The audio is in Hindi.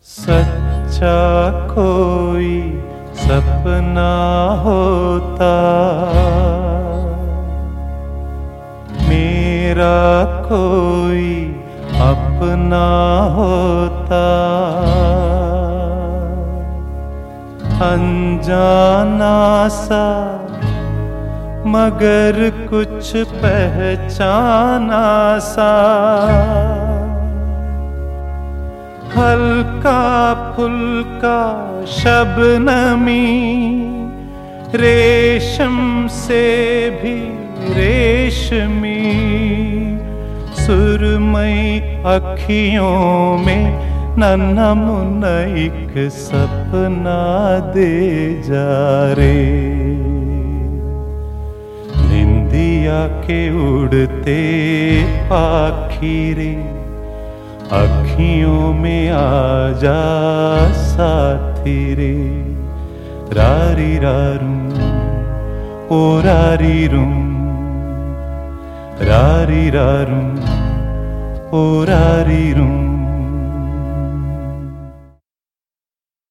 सच्चा कोई सपना होता, मेरा कोई अपना होता। अनजाना सा मगर कुछ पहचाना सा, हल्का फुल्का शबनमी, रेशम से भी रेशमी, सुरमई अखियों में नन्हा मुन्ना एक सपना दे जा रे। निंदिया के उड़ते पाखी, अखियों में आजा साथी रे। रारी रारूं ओ रारी रूं, रारी रारूं ओ रारी रूं।